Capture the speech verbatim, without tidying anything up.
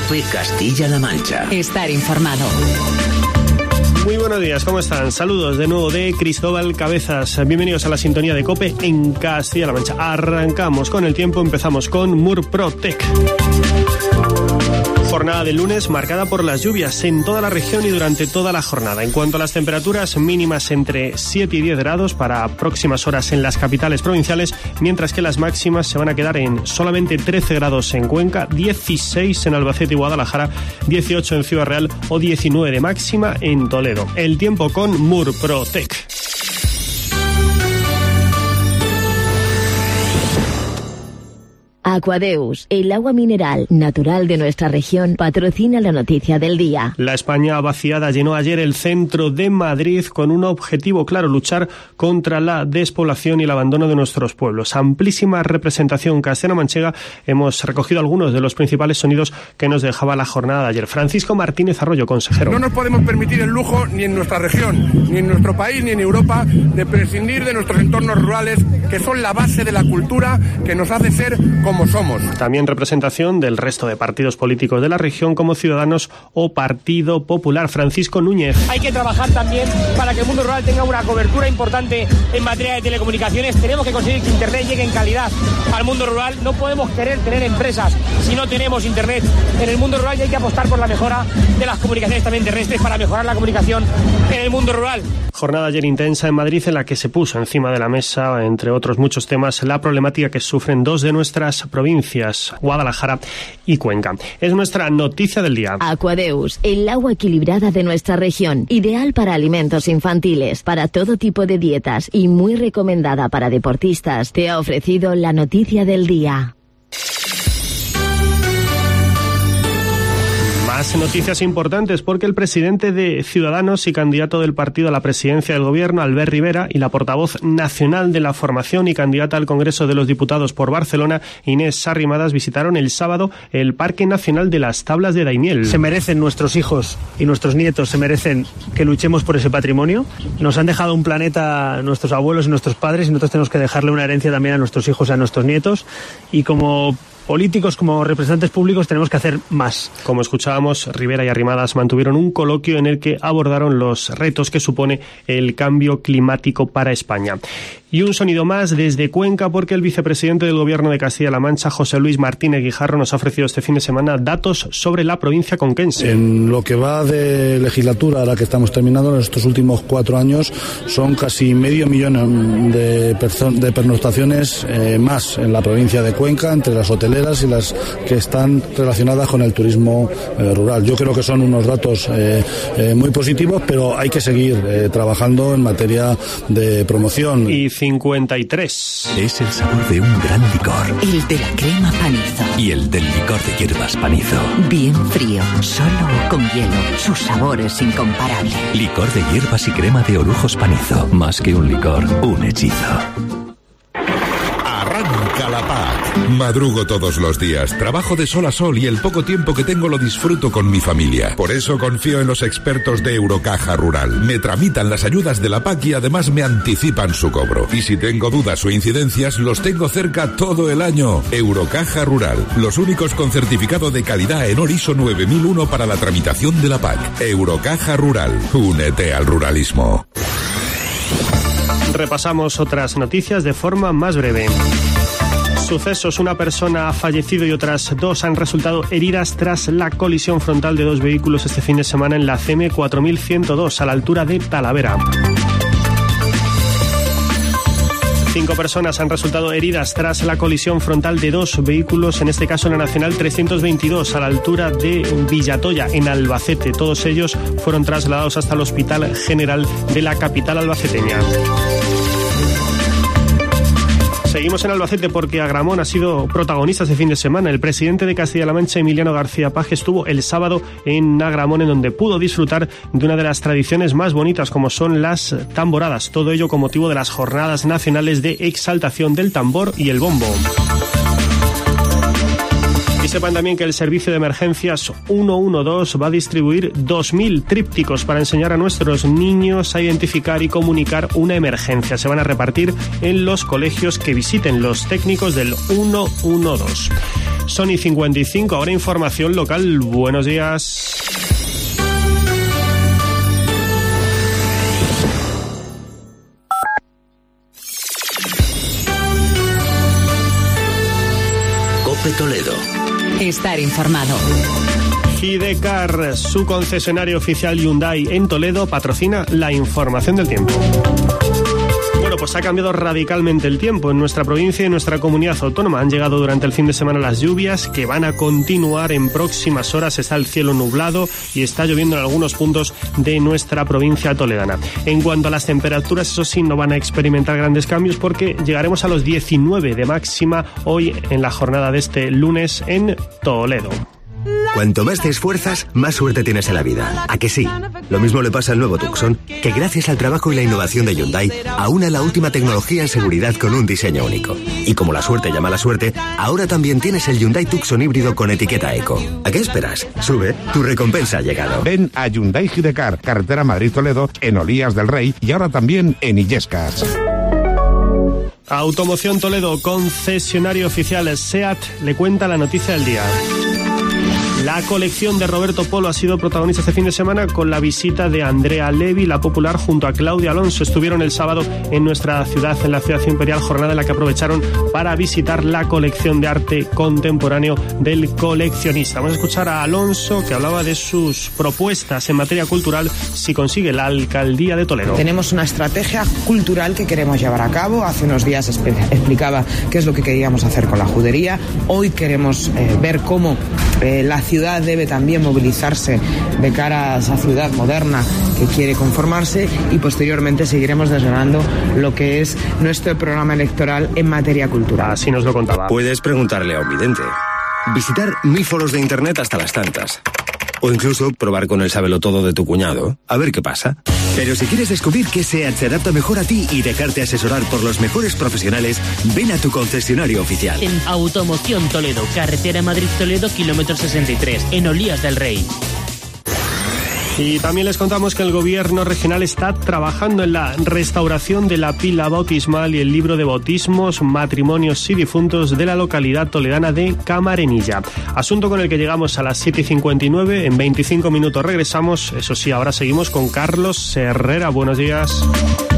COPE Castilla-La Mancha. Estar informado. Muy buenos días, ¿cómo están? Saludos de nuevo de Cristóbal Cabezas. Bienvenidos a la sintonía de COPE en Castilla-La Mancha. Arrancamos con el tiempo, empezamos con Murprotec. Jornada del lunes marcada por las lluvias en toda la región y durante toda la jornada. En cuanto a las temperaturas, mínimas entre siete y diez grados para próximas horas en las capitales provinciales, mientras que las máximas se van a quedar en solamente trece grados en Cuenca, dieciséis en Albacete y Guadalajara, dieciocho en Ciudad Real o diecinueve de máxima en Toledo. El tiempo con Murprotec. Aquadeus, el agua mineral natural de nuestra región, patrocina la noticia del día. La España vaciada llenó ayer el centro de Madrid con un objetivo claro: luchar contra la despoblación y el abandono de nuestros pueblos. Amplísima representación castellano-manchega. Hemos recogido algunos de los principales sonidos que nos dejaba la jornada de ayer. Francisco Martínez Arroyo, consejero. No nos podemos permitir el lujo, ni en nuestra región, ni en nuestro país, ni en Europa, de prescindir de nuestros entornos rurales, que son la base de la cultura que nos hace ser como somos. También representación del resto de partidos políticos de la región, como Ciudadanos o Partido Popular. Francisco Núñez. Hay que trabajar también para que el mundo rural tenga una cobertura importante en materia de telecomunicaciones. Tenemos que conseguir que Internet llegue en calidad al mundo rural. No podemos querer tener empresas si no tenemos Internet en el mundo rural, y hay que apostar por la mejora de las comunicaciones también terrestres para mejorar la comunicación en el mundo rural. Jornada ayer intensa en Madrid, en la que se puso encima de la mesa, entre otros muchos temas, la problemática que sufren dos de nuestras provincias, Guadalajara y Cuenca. Es nuestra noticia del día. Aquadeus, el agua equilibrada de nuestra región, ideal para alimentos infantiles, para todo tipo de dietas y muy recomendada para deportistas, te ha ofrecido la noticia del día. Más noticias importantes, porque el presidente de Ciudadanos y candidato del partido a la presidencia del gobierno, Albert Rivera, y la portavoz nacional de la formación y candidata al Congreso de los Diputados por Barcelona, Inés Arrimadas, visitaron el sábado el Parque Nacional de las Tablas de Daimiel. Se merecen nuestros hijos y nuestros nietos, se merecen que luchemos por ese patrimonio. Nos han dejado un planeta nuestros abuelos y nuestros padres, y nosotros tenemos que dejarle una herencia también a nuestros hijos y a nuestros nietos. Y como políticos, como representantes públicos, tenemos que hacer más. Como escuchábamos, Rivera y Arrimadas mantuvieron un coloquio en el que abordaron los retos que supone el cambio climático para España. Y un sonido más desde Cuenca, porque el vicepresidente del Gobierno de Castilla-La Mancha, José Luis Martínez Guijarro, nos ha ofrecido este fin de semana datos sobre la provincia conquense. En lo que va de legislatura, a la que estamos terminando, en estos últimos cuatro años, son casi medio millón de, de pernoctaciones eh, más en la provincia de Cuenca, entre las hoteleras y las que están relacionadas con el turismo eh, rural. Yo creo que son unos datos eh, eh, muy positivos, pero hay que seguir eh, trabajando en materia de promoción. Y cincuenta y tres. Es el sabor de un gran licor. El de la crema Panizo. Y el del licor de hierbas Panizo. Bien frío, solo o con hielo. Su sabor es incomparable. Licor de hierbas y crema de Orujos Panizo. Más que un licor, un hechizo. Arranca la P A C. Madrugo todos los días, trabajo de sol a sol y el poco tiempo que tengo lo disfruto con mi familia. Por eso confío en los expertos de Eurocaja Rural. Me tramitan las ayudas de la P A C y además me anticipan su cobro. Y si tengo dudas o incidencias, los tengo cerca todo el año. Eurocaja Rural, los únicos con certificado de calidad en ISO nueve mil uno para la tramitación de la P A C. Eurocaja Rural, únete al ruralismo. Repasamos otras noticias de forma más breve. Sucesos: una persona ha fallecido y otras dos han resultado heridas tras la colisión frontal de dos vehículos este fin de semana en la C M cuatro mil ciento dos, a la altura de Talavera. Cinco personas han resultado heridas tras la colisión frontal de dos vehículos, en este caso en la Nacional trescientos veintidós, a la altura de Villatoya, en Albacete. Todos ellos fueron trasladados hasta el Hospital General de la capital albaceteña. Seguimos en Albacete, porque Agramón ha sido protagonista este fin de semana. El presidente de Castilla-La Mancha, Emiliano García Paje, estuvo el sábado en Agramón, en donde pudo disfrutar de una de las tradiciones más bonitas, como son las tamboradas. Todo ello con motivo de las Jornadas Nacionales de Exaltación del Tambor y el Bombo. Y sepan también que el servicio de emergencias ciento doce va a distribuir dos mil trípticos para enseñar a nuestros niños a identificar y comunicar una emergencia. Se van a repartir en los colegios que visiten los técnicos del ciento doce. Son y cincuenta y cinco, ahora información local. Buenos días. COPE Toledo. Estar informado. Hidecar, su concesionario oficial Hyundai en Toledo, patrocina la información del tiempo. Bueno, pues ha cambiado radicalmente el tiempo en nuestra provincia y en nuestra comunidad autónoma. Han llegado durante el fin de semana las lluvias que van a continuar en próximas horas. Está el cielo nublado y está lloviendo en algunos puntos de nuestra provincia toledana. En cuanto a las temperaturas, eso sí, no van a experimentar grandes cambios porque llegaremos a los diecinueve de máxima hoy en la jornada de este lunes en Toledo. Cuanto más te esfuerzas, más suerte tienes en la vida. ¿A que sí? Lo mismo le pasa al nuevo Tucson, que gracias al trabajo y la innovación de Hyundai, aúna la última tecnología en seguridad con un diseño único. Y como la suerte llama a la suerte, ahora también tienes el Hyundai Tucson híbrido con etiqueta Eco. ¿A qué esperas? Sube, tu recompensa ha llegado. Ven a Hyundai Hidecar, carretera Madrid-Toledo, en Olías del Rey y ahora también en Illescas. Automoción Toledo, concesionario oficial SEAT, le cuenta la noticia del día. La colección de Roberto Polo ha sido protagonista este fin de semana con la visita de Andrea Levy, la popular, junto a Claudia Alonso. Estuvieron el sábado en nuestra ciudad, en la Ciudad Imperial, jornada en la que aprovecharon para visitar la colección de arte contemporáneo del coleccionista. Vamos a escuchar a Alonso, que hablaba de sus propuestas en materia cultural si consigue la alcaldía de Toledo. Tenemos una estrategia cultural que queremos llevar a cabo. Hace unos días explicaba qué es lo que queríamos hacer con la judería. Hoy queremos eh, ver cómo eh, la ciudad ciudad debe también movilizarse de cara a esa ciudad moderna que quiere conformarse, y posteriormente seguiremos desgranando lo que es nuestro programa electoral en materia cultural. Así nos lo contaba. Puedes preguntarle a un vidente, visitar mil foros de internet hasta las tantas, o incluso probar con el sabelotodo de tu cuñado, a ver qué pasa. Pero si quieres descubrir qué SEAT se adapta mejor a ti y dejarte asesorar por los mejores profesionales, ven a tu concesionario oficial. En Automoción Toledo, carretera Madrid-Toledo, kilómetro sesenta y tres, en Olías del Rey. Y también les contamos que el gobierno regional está trabajando en la restauración de la pila bautismal y el libro de bautismos, matrimonios y difuntos de la localidad toledana de Camarenilla. Asunto con el que llegamos a las siete y cincuenta y nueve. En veinticinco minutos regresamos. Eso sí, ahora seguimos con Carlos Herrera. Buenos días.